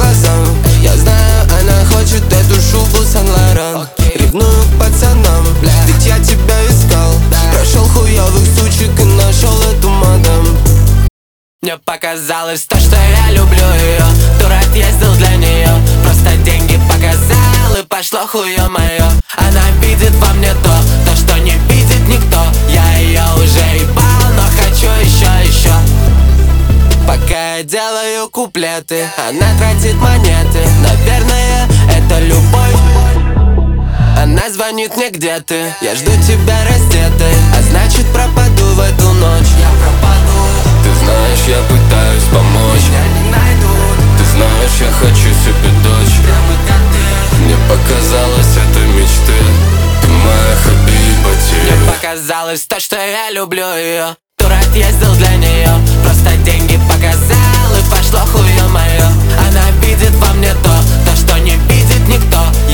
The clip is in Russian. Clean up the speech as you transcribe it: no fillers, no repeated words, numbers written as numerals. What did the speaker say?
глазам. Я знаю, она хочет эту шубу Сан-Лоран. Ревную к пацанам, ведь я тебя искал. Прошел хуёвых сучек и нашел эту мадам. Мне показалось то, что я люблю ее. Турат ездил для нее, просто деньги показал, и пошло хуё моё. Она видит во мне то, что не видит никто. Я ее уже ебал, но хочу еще. Пока я делаю куплеты, она тратит монеты. Наверное, это любовь. Она звонит мне, где ты? Я жду тебя раздетой, а значит пропаду в эту ночь. Я пропаду. Ты знаешь, я пытаюсь помочь. Меня не найдут. Ты знаешь, я хочу себе дочь. Прямо как ты. Мне показалось, это мечты. Ты моя хабибати. Мне показалось то, что я люблю ее. Турат ездил для нее, просто деньги показал, и пошло хуё моё. Она видит во мне то, что не видит никто.